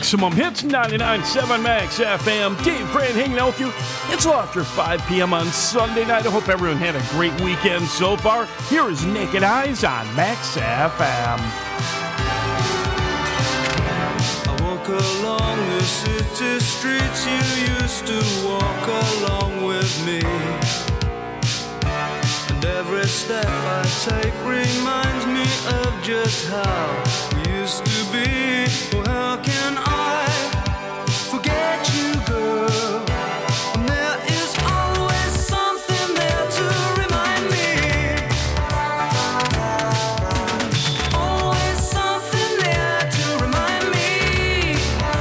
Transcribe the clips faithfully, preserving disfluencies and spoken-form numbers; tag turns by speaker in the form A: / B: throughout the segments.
A: Maximum Hits ninety-nine point seven Max F M. Dave Grant hanging out with you. It's all after five p.m. on Sunday night. I hope everyone had a great weekend so far. Here is Naked Eyes on Max F M.
B: I walk along the city streets you used to walk along with me. And every step I take reminds me of just how we used to be. Oh, how can I forget you, girl? And there is always something there to remind me. Always something there to remind me.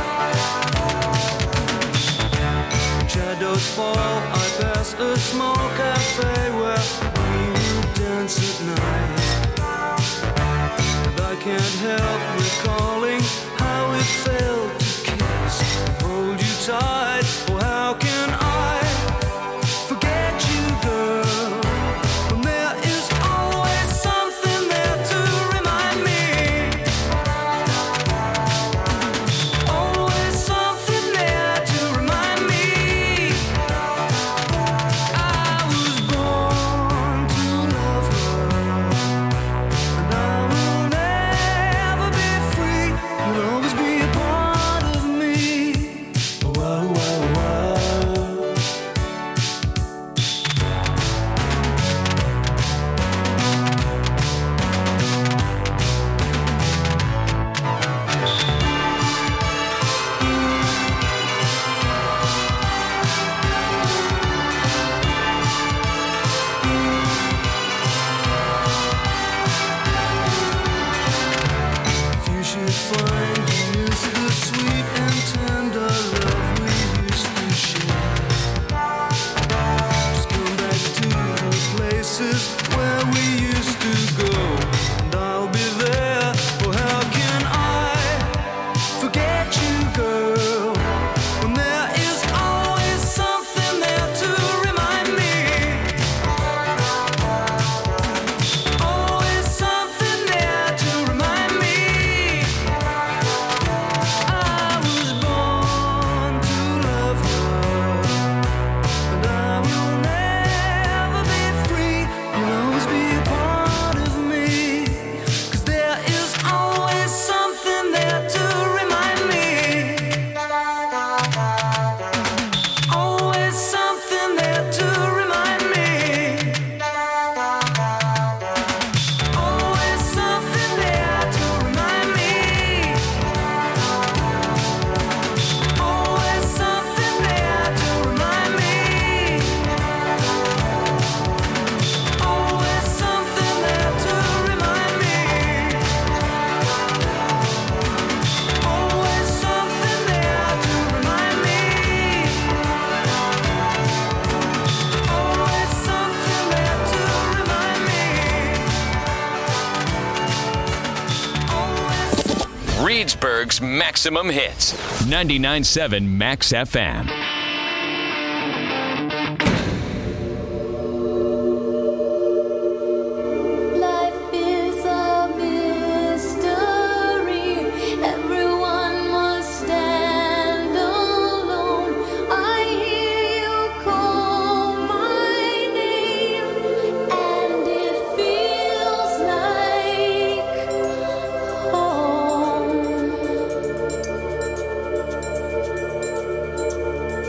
B: Shadows fall, I pass a small cafe where dance at night. And I can't help recalling how it felt to kiss and hold you tight. Oh, how can I forget you, girl? When there is always something there to remind me. Always something there to remind me. I was born to love her, and I will never be free. You'll always be a part of me. Whoa, whoa, whoa. If you should find you miss the sweet and tender love we used to share, just come back to the places where we used to go, and I'll be there. Oh, how can I forget you, girl? When there is always something there to remind me. Always something there to remind me. I was born to love her, and I will never be free. You'll always be a part of me. 'Cause there is always something there to remind me. Always something there to remind me. Always something there to remind me. Always something there to remind me. Always something there to remind me. Always something there to remind me. Always something there to remind me.
C: Reedsburg's Maximum Hits. ninety-nine point seven Max F M.
D: Life is a mystery. Everyone must stand alone. I hear you call my name, and it feels like home.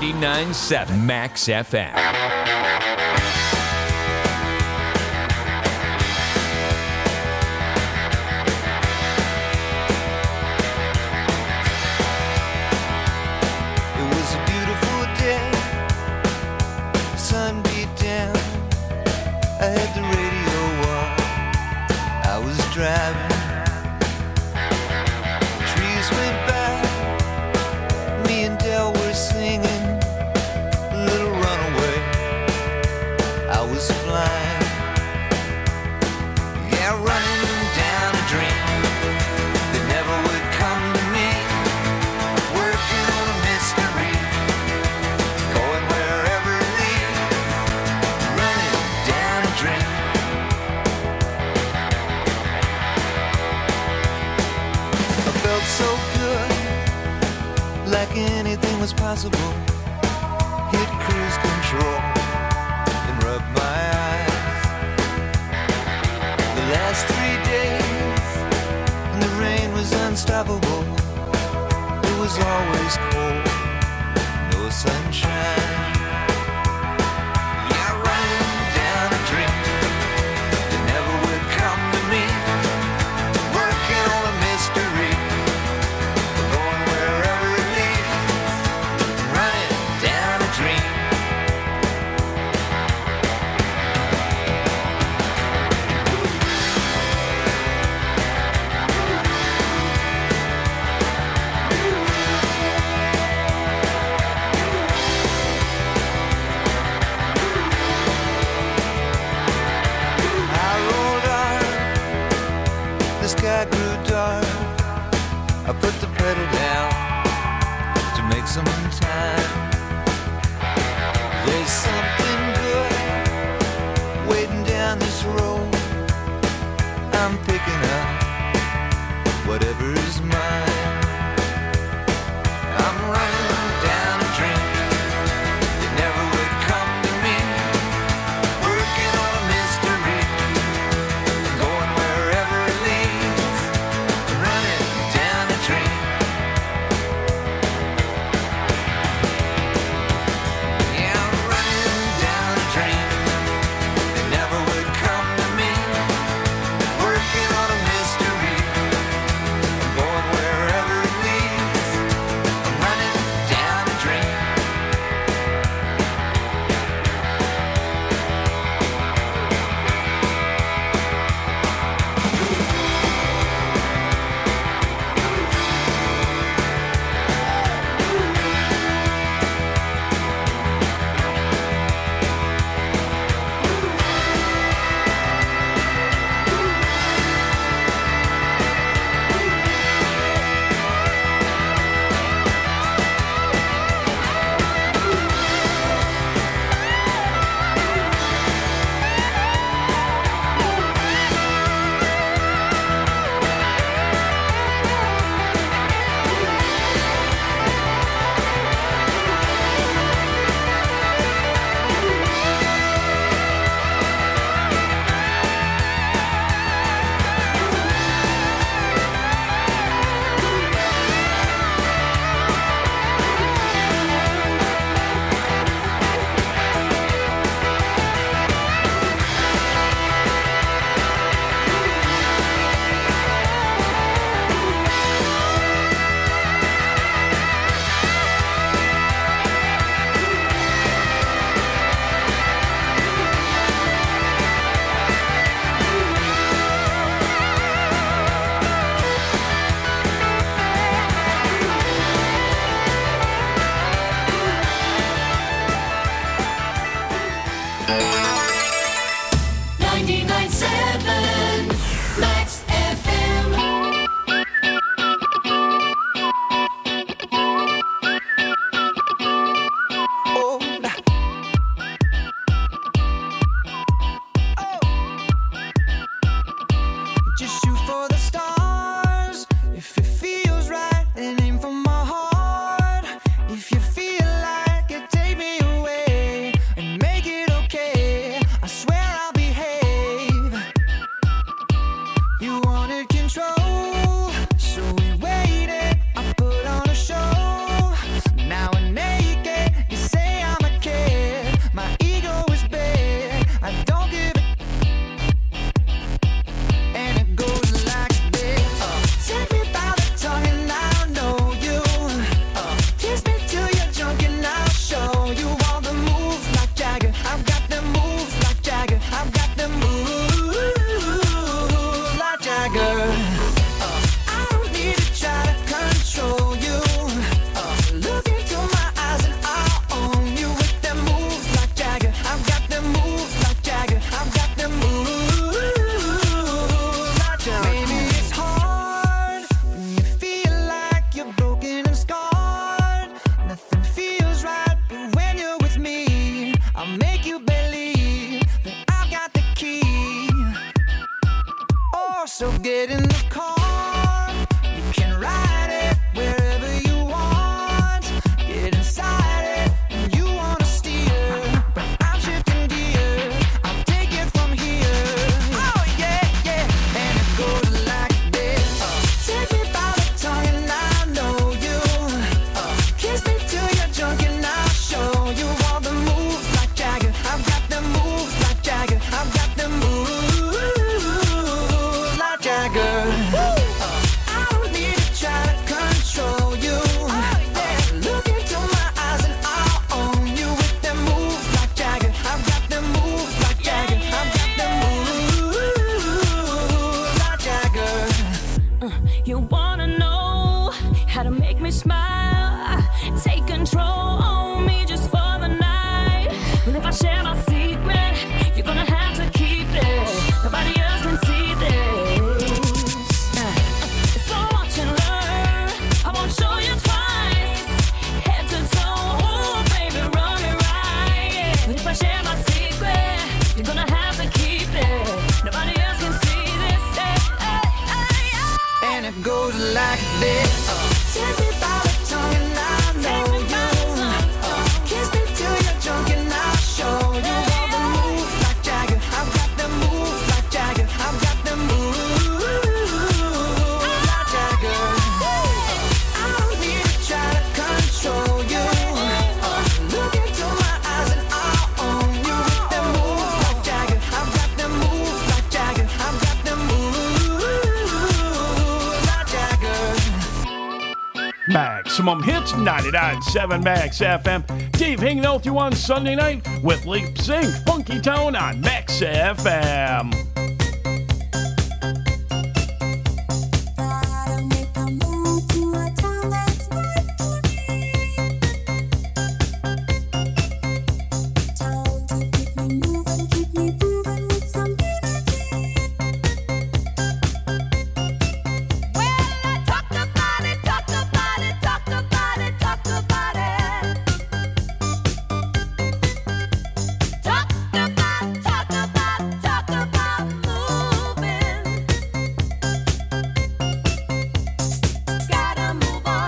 C: ninety-nine point seven Max F M.
E: If you feel like it, take me away and make it okay. how to make me smile. Take control on me just for the night. Well, if I share my secret, you're gonna have to keep it. Nobody else can see this. So watch and learn. I won't show you twice. Head to toe, oh, baby, run it right. But if I share my secret, you're gonna have to keep it. Nobody else can see this. Hey, hey, hey, hey.
B: And it goes like this. Take me by the tongue and I know you. Kiss me till you're drunk and I'll show you all the moves like Jagger. I've got the moves like Jagger. I've got the moves like Jagger. I don't need to try to control you. Look into my eyes and I'll own you with the moves like Jagger. I've got the moves like Jagger. I've got the moves like Jagger.
A: Maximum Hits, ninety-nine point seven Max F M. Dave hanging out with you on Sunday night with Leap Sync, Funky Town on Max F M.
D: Gotta make a move to a town that's right for me. Town to keep me moving, keep me moving with some energy. Well, I talked about it, talked about it, talked about it, talked about it. Talked about, talked about, talked about moving. Gotta move on.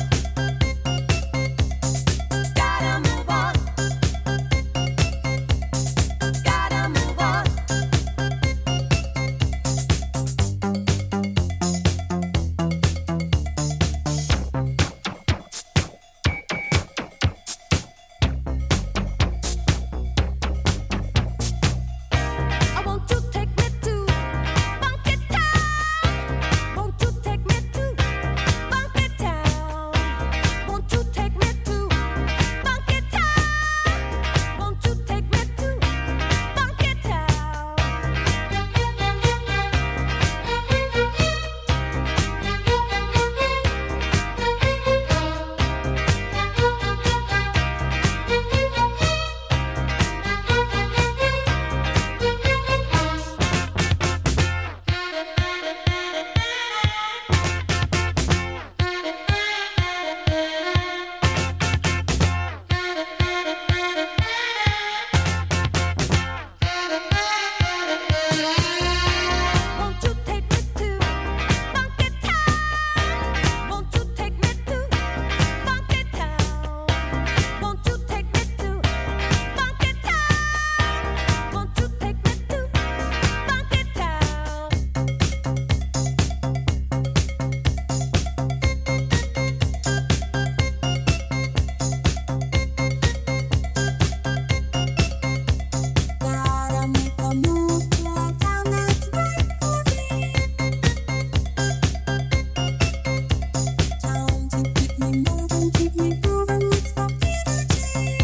D: Gotta move on. Gotta move on. I want you to take me to Funky Town. Won't you take me to Funky Town? Won't you take me to Funky Town? Won't you take me to Funky Town? Won't you take me to Funky Town? Won't you take me to Funky Town? Won't you take me to Funky Town? Won't you take me to Funky Town? Gotta make a move to a town that's right for me. Town to keep me moving, keep me grooving with some energy.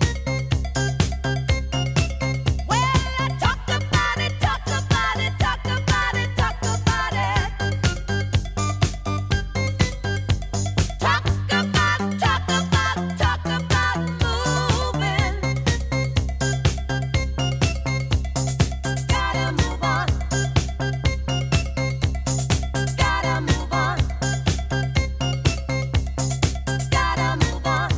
D: Well, I talked about it, talked about it, talked about it, talked about it. Talk about, talk about, talk about moving. Gotta move on. Gotta move on. Gotta move on.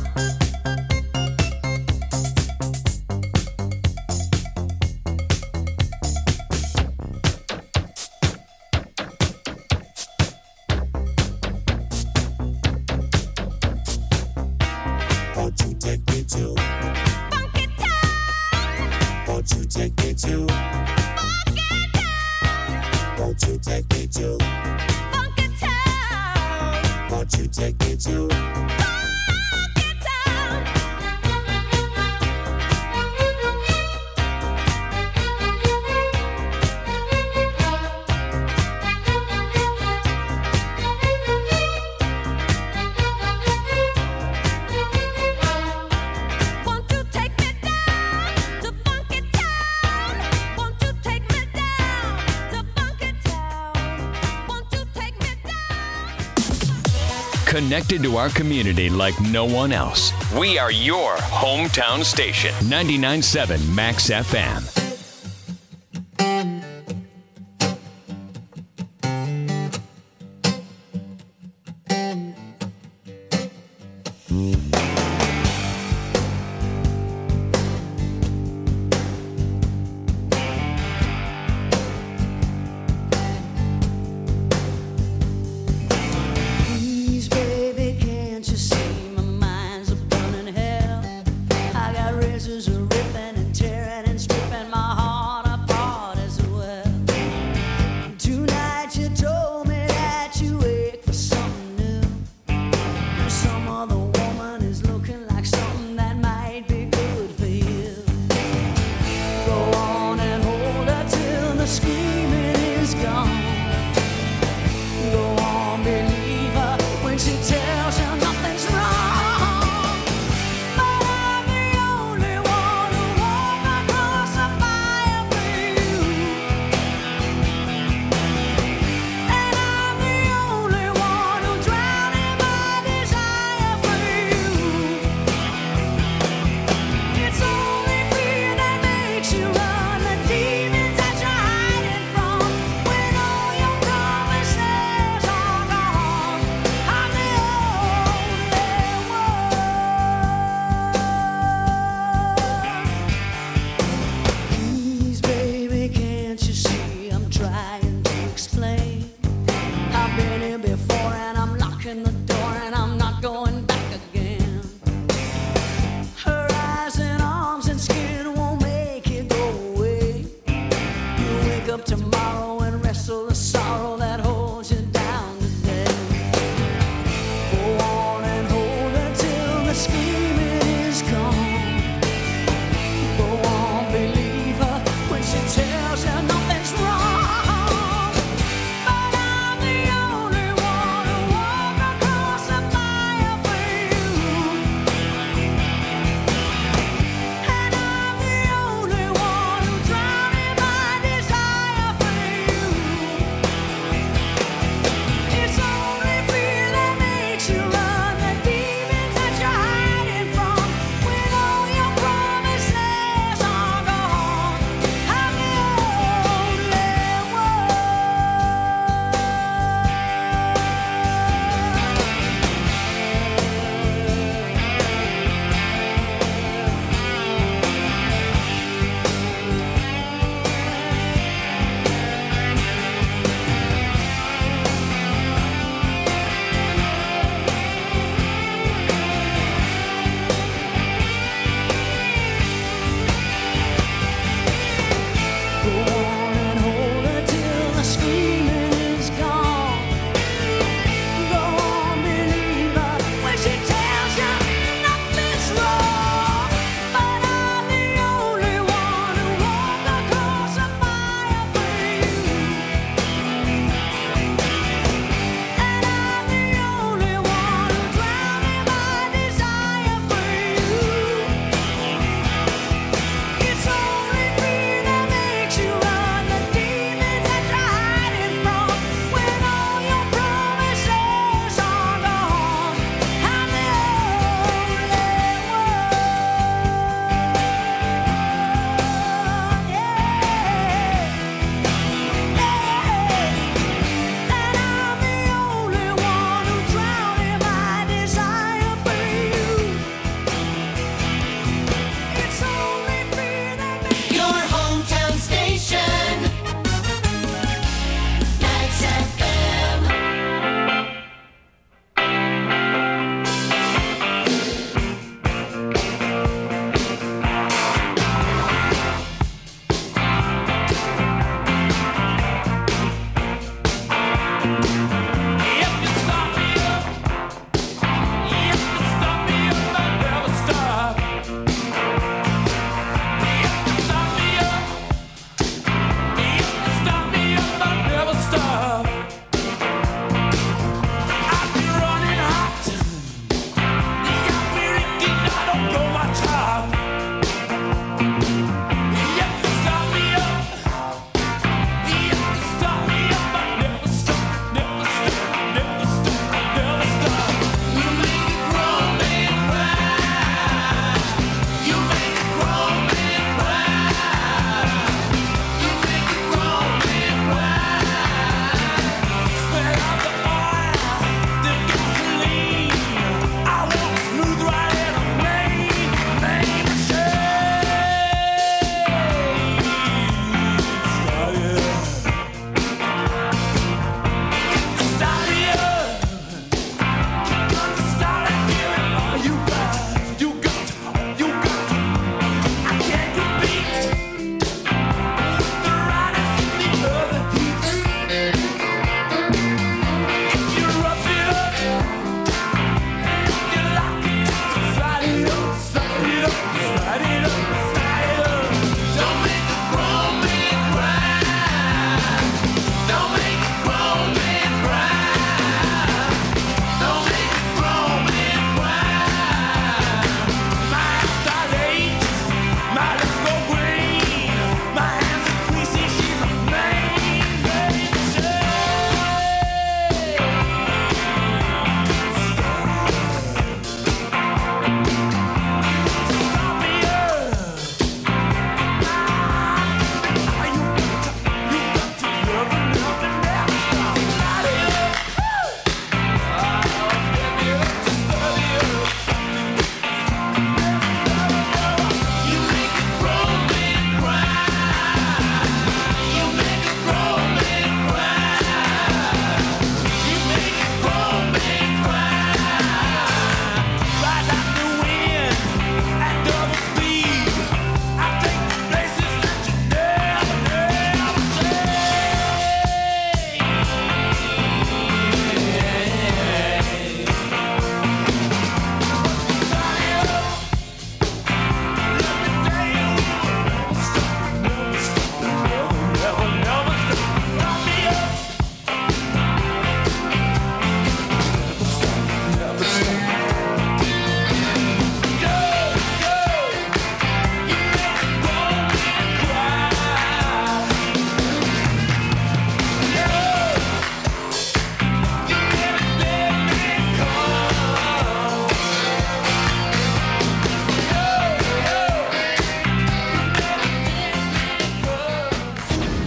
F: Won't you take me to?
D: Funky Town.
F: Won't you take me to?
D: Funky Town.
F: Won't you take me to?
D: Funky Town.
F: Won't you take me to?
D: Funky Town. Won't you take me down to Funky Town? Won't you take me down to Funky Town? Won't you take me down?
C: Connected to our community like no one else. We are your hometown station. ninety-nine point seven Max F M.
B: Please, baby, can't you see my mind's a burning hell? I got razors a ripping and tearing and stripping my heart apart as well. Tonight you told me that you ache for something new. Some other woman is looking like something that might be good for you. Go on and hold her till the screaming is gone. Go on, believe her when she tells you nothing's wrong. But I'm the only one who walked across the fire for you. And I'm the only one who drowned in my desire for you. It's only fear that makes you run, the demons that you're hiding from. When all your promises are gone, I'm the only one. Please, baby, can't you see I'm trying to explain? I've been here before and I'm locking the door and I'm not going back again. Her eyes and arms and skin won't make it go away. You wake up tomorrow and wrestle the sorrow that holds you down today. Go on and hold her till the screaming is gone. Go on, believe her when she tells you nothing's wrong. But I'm the only one who walked across the fire for you. And I'm the only one who drowned in my desire for you. It's only fear that makes you run, the demons that you're hiding from. When all your promises are gone, I'm the only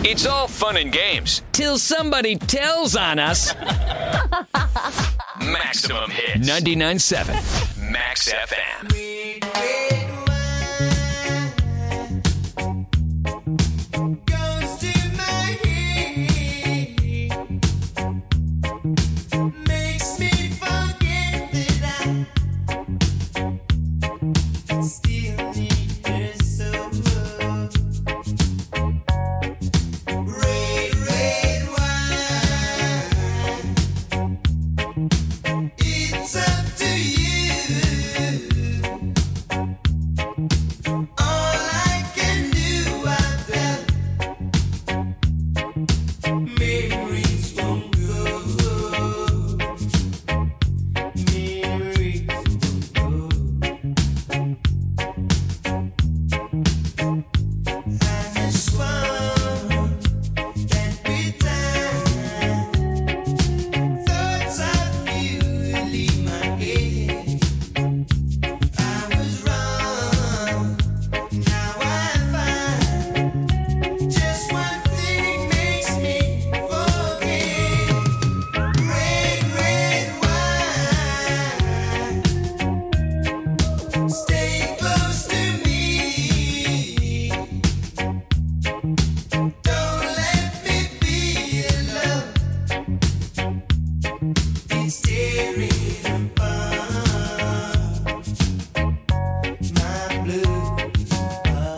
C: It's all fun and games.
G: Till somebody tells on us.
C: Maximum Hits. ninety-nine point seven Max F M.
B: Goes to my head, makes me forget that I still need her so. Red, red wine, it's up to you. All I can do, I felt memories won't go. Memories won't go. I swore that we died. Thoughts of you leave my head. I was wrong. Now I find just one thing makes me forget. Red, red wine, stay close to me. Don't let me be alone. It's tearing apart my blue heart.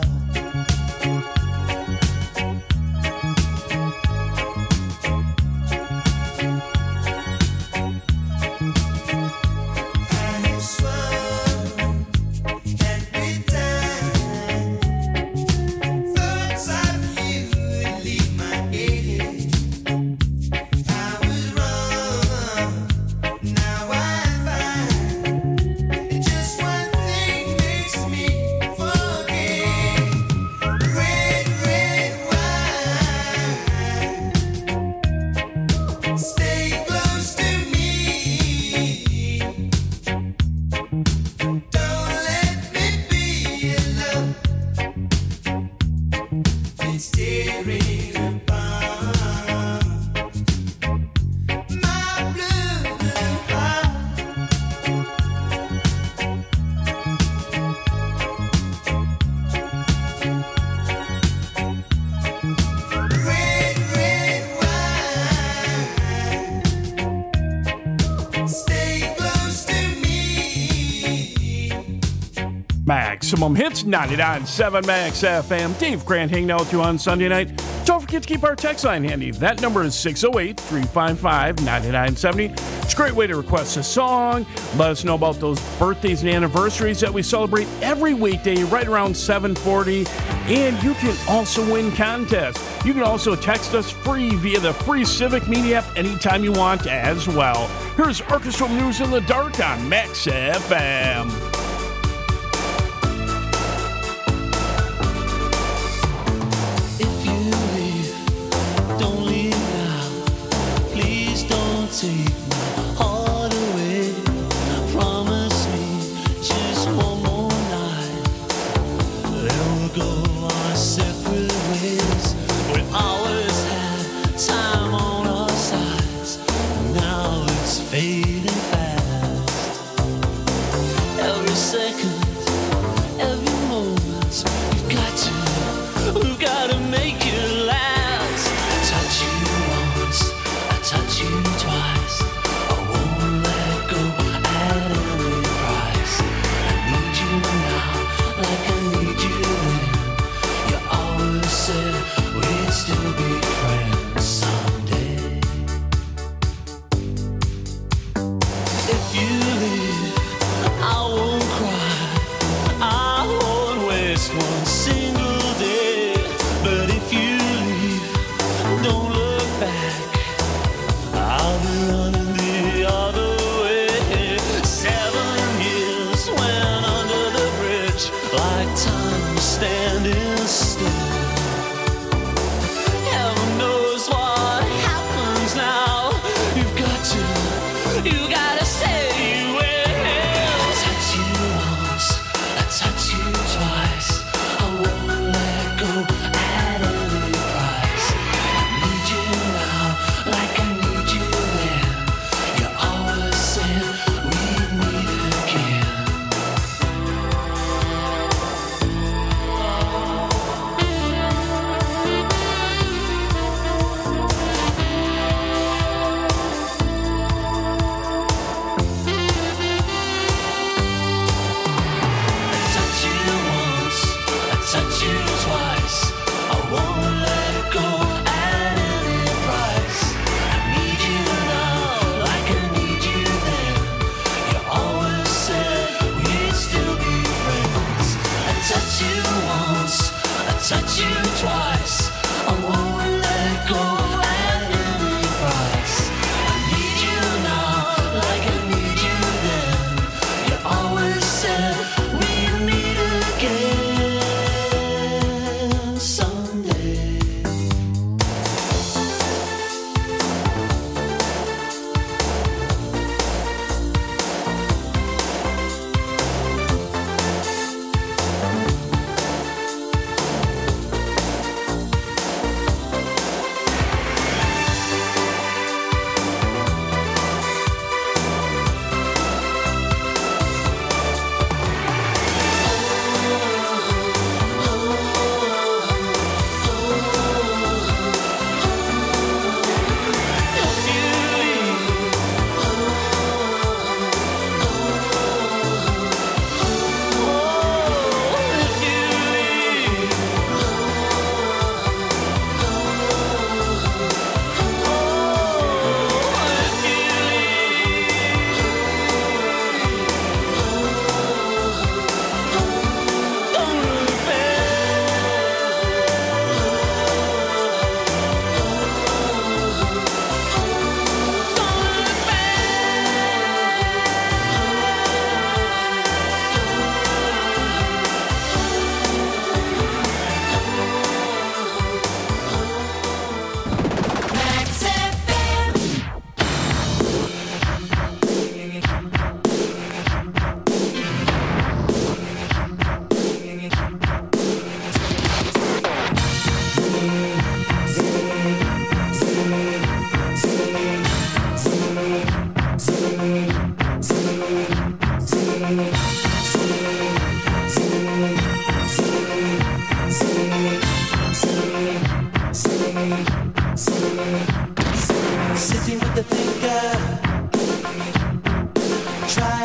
B: I swore that we died. Thoughts of you leave my head. I was wrong. Now I find just one thing makes me forget. Red, red wine, stay close to me. Don't let me be alone. It's tearing apart my blue, blue heart. Red, red wine, stay close to me.
A: Maximum Hits, ninety-nine point seven Max F M. Dave Grant hanging out with you on Sunday night. Don't forget to keep our text line handy. That number is six oh eight, three five five, nine nine seven oh. It's a great way to request a song. Let us know about those birthdays and anniversaries that we celebrate every weekday right around seven forty. And you can also win contests. You can also text us free via the free Civic Media app anytime you want as well. Here's Orchestral News in the Dark on Max F M.
B: If you leave, don't leave now. Please don't take my heart away. Promise me just one more night. Then we'll go our separate ways. We always had time on our sides. Now it's fading fast. Every second, every moment, we've got to, we've got to make it last. I touch you once, I touch you twice. I won't let go at any price. I need you now, like I need you then. You always said we'd still be friends someday. If you leave, I won't cry.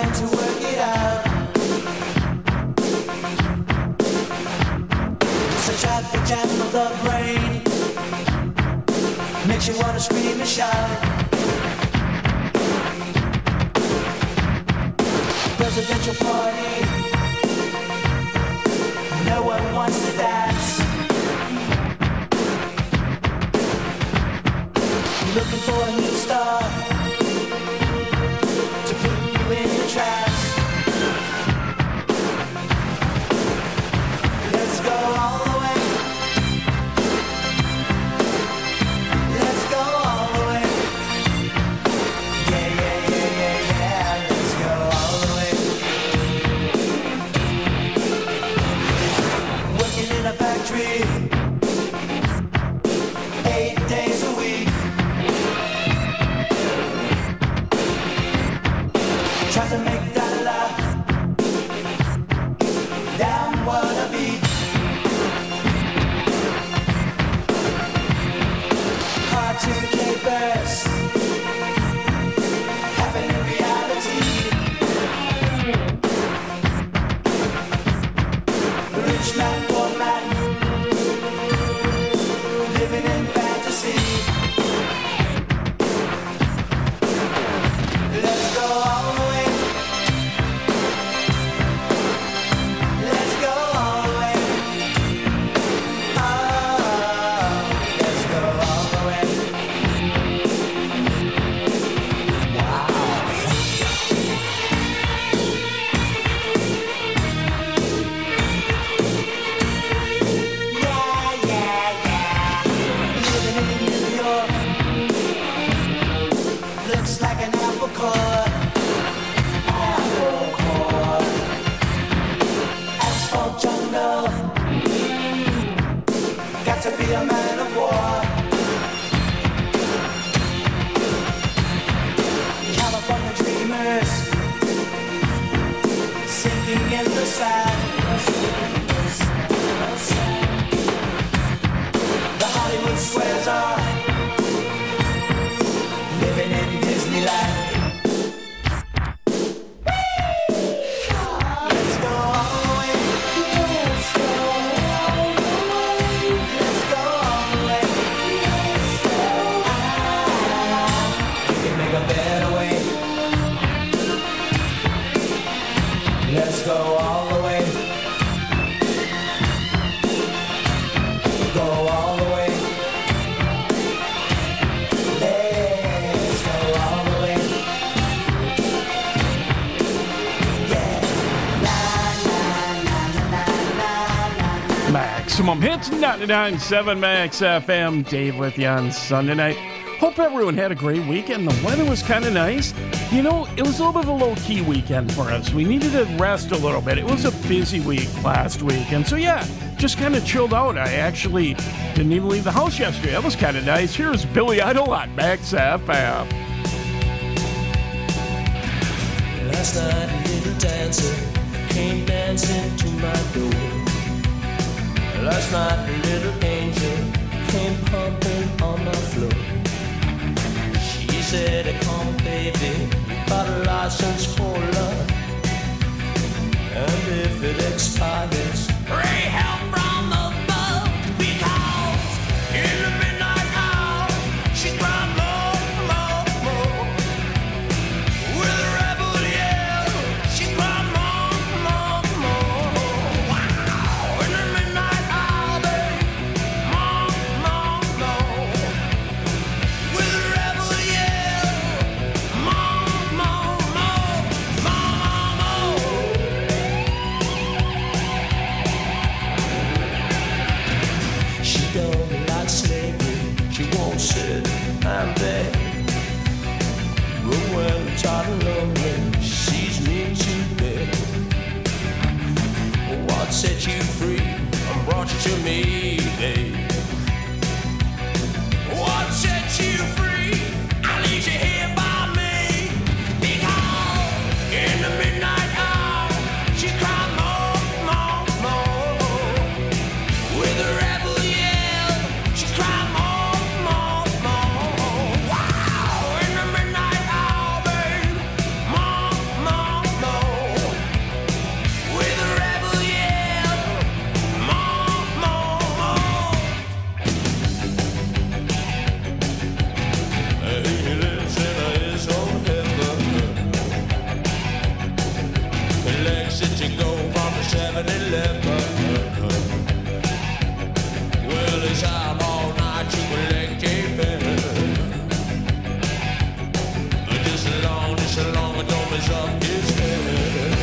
B: trying to work it out. It's a traffic jam of the brain, makes you wanna scream and shout. Presidential party, no one wants to dance. Looking for a new star to put you in the trance. Let's go all the way. Let's go all the way. Yeah, yeah, yeah, yeah, yeah. Let's go all the way. Working in a factory, eight days a week. Try to make that laugh. Damn what a beat. Cartoon capers happen in reality. Rich man, poor man, living in fantasy. Let's go all the way. Let's go all the way. Oh, let's go all the way. Wow. Yeah, yeah, yeah. Living in New York looks like an apple core. Apple core. Asphalt jungle. Got to be a man of war. California dreamers sinking in the sand. The Hollywood squares are living in Disneyland. Let's go all the way. Let's go all the way. Let's go all the way. Ah, we can make a better way. Let's go all the way. Go all the way. Let's go all the way. Yeah. La, la, la, la, la, la, la.
A: Maximum Hits ninety-nine point seven Max F M. Dave with you on Sunday night. Hope everyone had a great weekend. The weather was kind of nice. You know, it was a little bit of a low-key weekend for us. We needed to rest a little bit. It was a busy week last week. And so, yeah, just kind of chilled out. I actually didn't even leave the house yesterday. That was kind of nice. Here's Billy Idol on Max F M.
B: Last night a little dancer came dancing to my door. Last night a little angel came pumping on my floor. She said, come baby, you got a license for love, and if it expires, pray help from above, because in the midnight hour she cried more, more, more. With a rebel yell, she cried more, more, more. Wow, in the midnight hour, babe, more, more, more. With a rebel yell, more, more, more, more.
H: place that you go from the seven eleven. Well, it's out all night, you collect keeping. Just as long, just as long as don't mess up his head.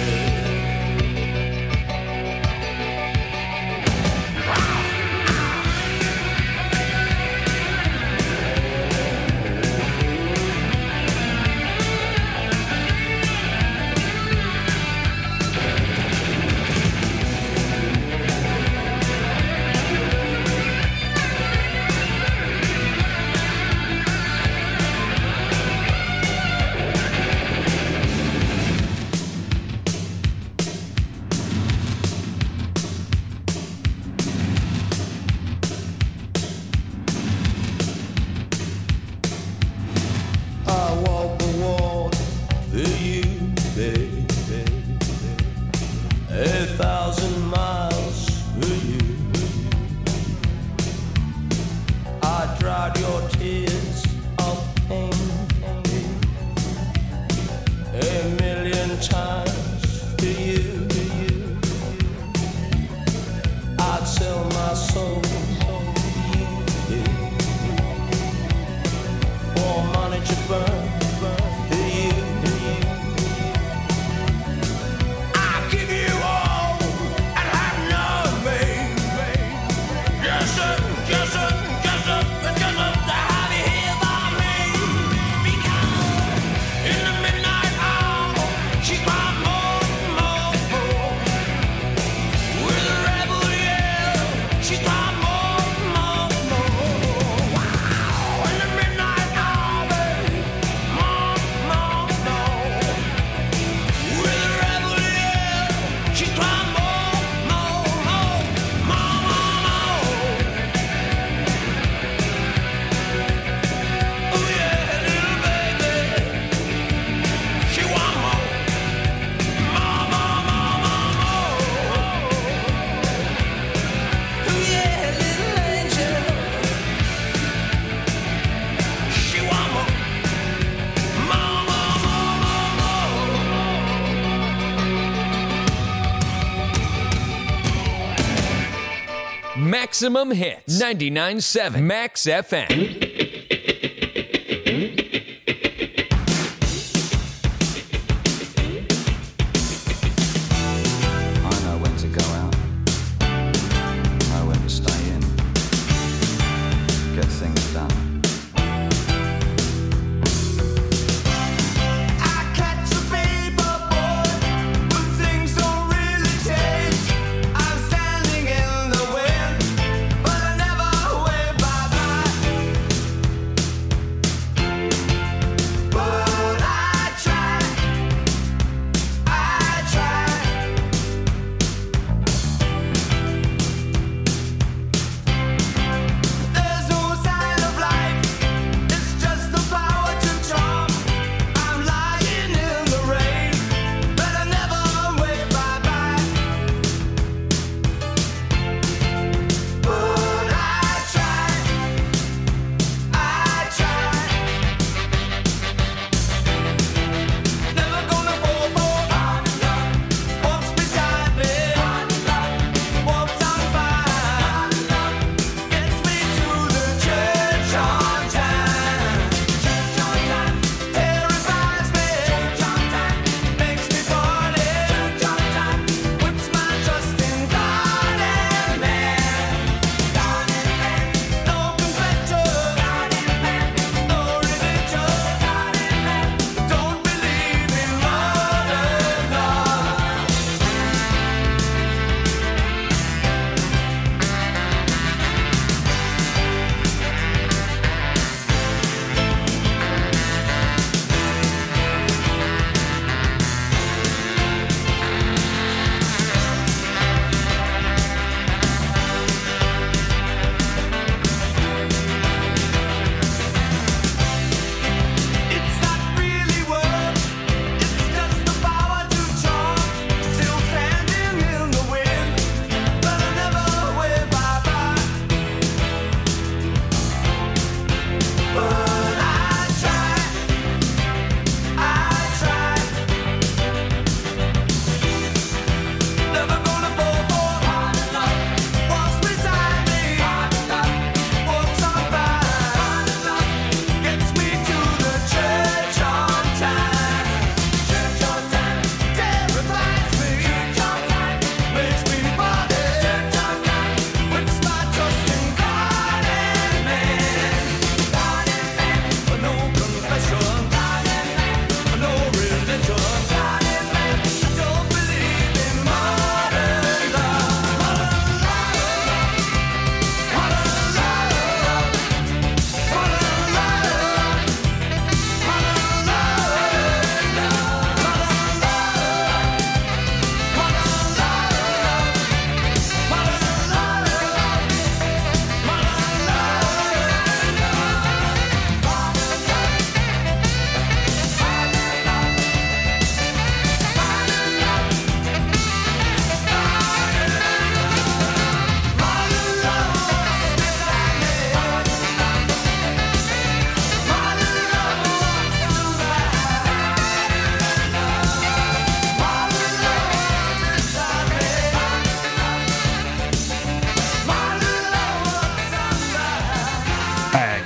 G: Maximum Hits, ninety-nine point seven Max F M.
H: Standing in the wind, but I never wave bye-bye.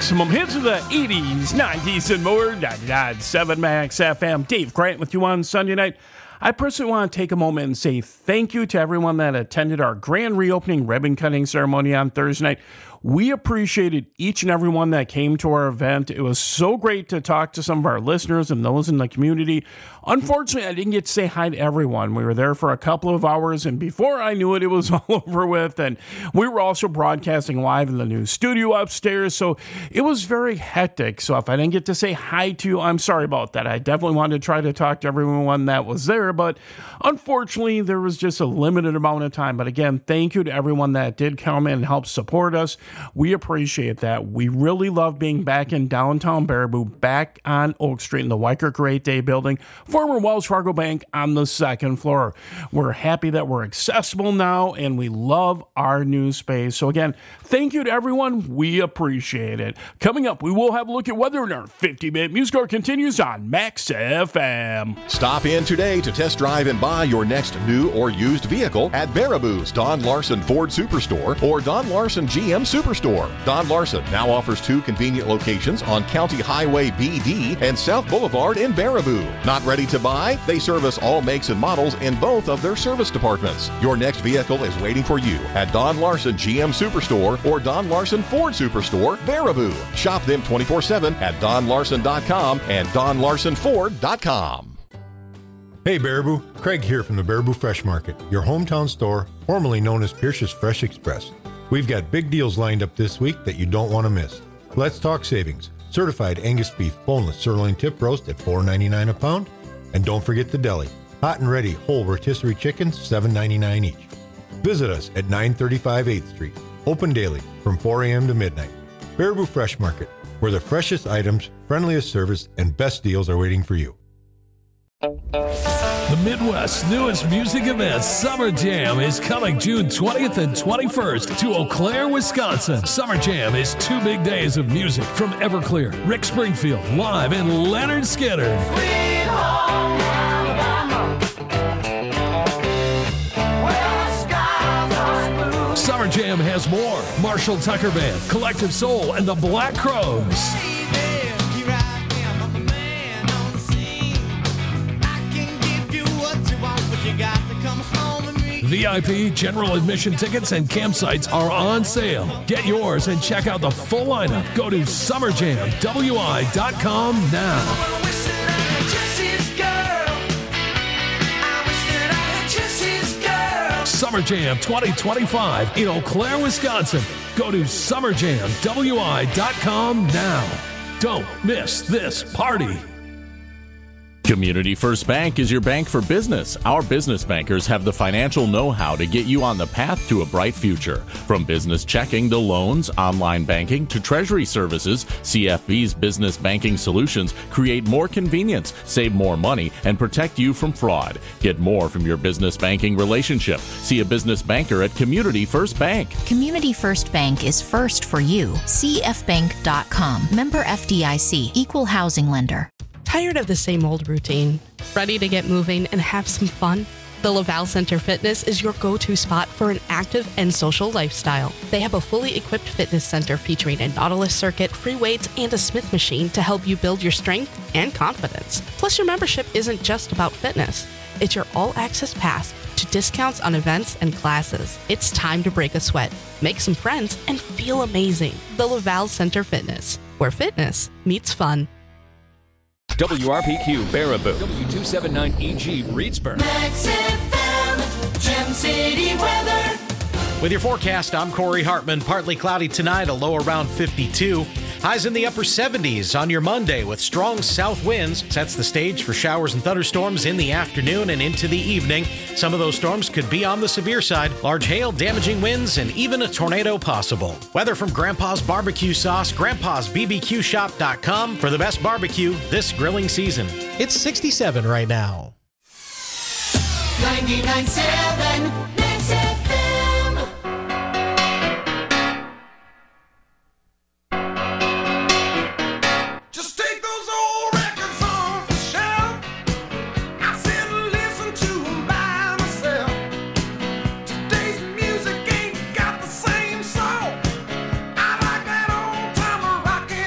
A: Maximum hits of the eighties, nineties, and more. ninety-nine point seven Max F M. Dave Grant with you on Sunday night. I personally want to take a moment and say thank you to everyone that attended our grand reopening ribbon cutting ceremony on Thursday night. We appreciated each and every one that came to our event. It was so great to talk to some of our listeners and those in the community. Unfortunately, I didn't get to say hi to everyone. We were there for a couple of hours, and before I knew it, it was all over with. And we were also broadcasting live in the new studio upstairs, so it was very hectic. So if I didn't get to say hi to you, I'm sorry about that. I definitely wanted to try to talk to everyone that was there, but unfortunately, there was just a limited amount of time. But again, thank you to everyone that did come in and help support us. We appreciate that. We really love being back in downtown Baraboo, back on Oak Street in the Weicker Great Day building, former Wells Fargo Bank on the second floor. We're happy that we're accessible now, and we love our new space. So again, thank you to everyone. We appreciate it. Coming up, we will have a look at weather, and our fifty-minute music hour continues on Max F M.
I: Stop in today to test drive and buy your next new or used vehicle at Baraboo's Don Larson Ford Superstore or Don Larson G M Superstore. Don Larson now offers two convenient locations on County Highway B D and South Boulevard in Baraboo. Not ready to buy? They service all makes and models in both of their service departments. Your next vehicle is waiting for you at Don Larson G M Superstore or Don Larson Ford Superstore, Baraboo. Shop them twenty-four seven at don larson dot com and don larson ford dot com.
J: Hey Baraboo, Craig here from the Baraboo Fresh Market, your hometown store, formerly known as Pierce's Fresh Express. We've got big deals lined up this week that you don't want to miss. Let's talk savings. Certified Angus beef boneless sirloin tip roast at four ninety-nine a pound. And don't forget the deli. Hot and ready whole rotisserie chickens, seven ninety-nine each. Visit us at nine thirty-five eighth Street. Open daily from four a.m. to midnight. Baraboo Fresh Market, where the freshest items, friendliest service, and best deals are waiting for you.
K: The Midwest's newest music event, Summer Jam, is coming June twentieth and twenty-first to Eau Claire, Wisconsin. Summer Jam is two big days of music from Everclear, Rick Springfield, live, and Leonard Skinner.
B: Sweet home Alabama, where the skies are blue.
K: Summer Jam has more. Marshall Tucker Band, Collective Soul, and the Black Crows. V I P, general admission tickets, and campsites are on sale. Get yours and check out the full lineup. Go to summer jam w i dot com now. Summer Jam twenty twenty-five in Eau Claire, Wisconsin. Go to summer jam w i dot com now. Don't miss this party.
L: Community First Bank is your bank for business. Our business bankers have the financial know-how to get you on the path to a bright future. From business checking to loans, online banking to treasury services, C F B's business banking solutions create more convenience, save more money, and protect you from fraud. Get more from your business banking relationship. See a business banker at Community First Bank.
M: Community First Bank is first for you. c f bank dot com. Member F D I C. Equal housing lender.
N: Tired of the same old routine? Ready to get moving and have some fun? The Laval Center Fitness is your go-to spot for an active and social lifestyle. They have a fully equipped fitness center featuring a Nautilus circuit, free weights, and a Smith machine to help you build your strength and confidence. Plus, your membership isn't just about fitness. It's your all-access pass to discounts on events and classes. It's time to break a sweat, make some friends, and feel amazing. The Laval Center Fitness, where fitness meets fun.
G: W R P Q Baraboo. W two seventy-nine E G Reedsburg.
B: Max F M, Gem City weather.
O: With your forecast, I'm Corey Hartman. Partly cloudy tonight, a low around fifty-two. Highs in the upper seventies on your Monday with strong south winds. Sets the stage for showers and thunderstorms in the afternoon and into the evening. Some of those storms could be on the severe side. Large hail, damaging winds, and even a tornado possible. Weather from Grandpa's Barbecue Sauce, grandpas b b q shop dot com for the best barbecue this grilling season. It's sixty-seven right now.
B: ninety-nine point seven Max F M. Rock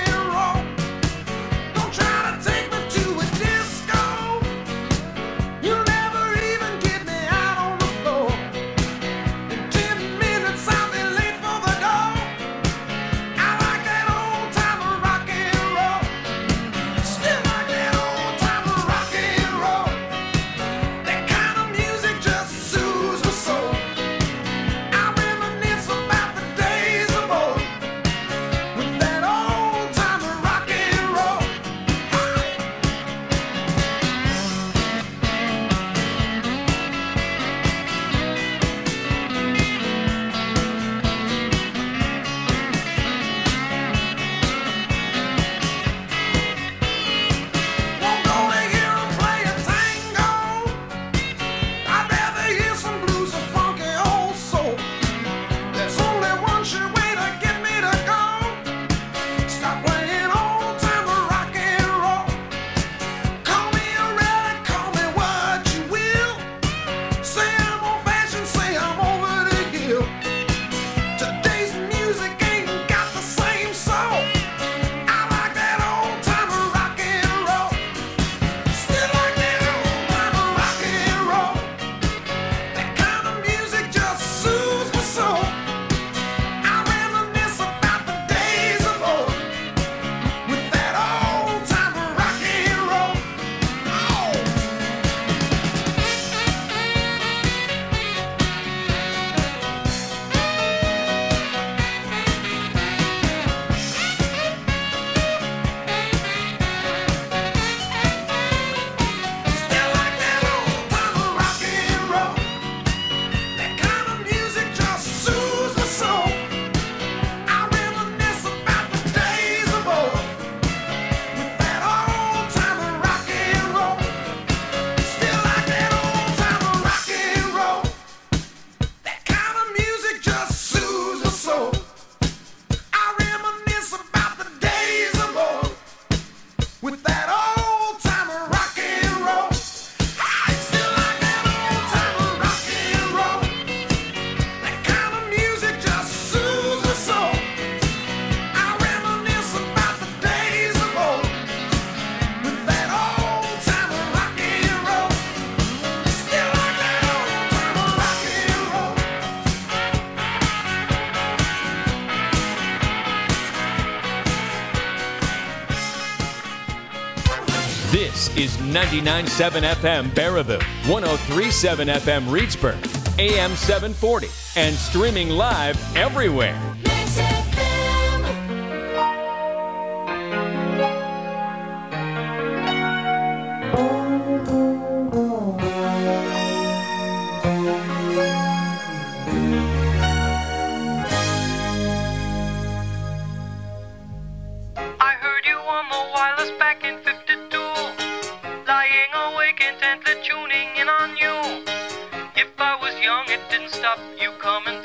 C: This is ninety-nine point seven F M Baraboo, one oh three point seven F M Reedsburg, A M seven forty, and streaming live everywhere.
B: Young, it didn't stop you coming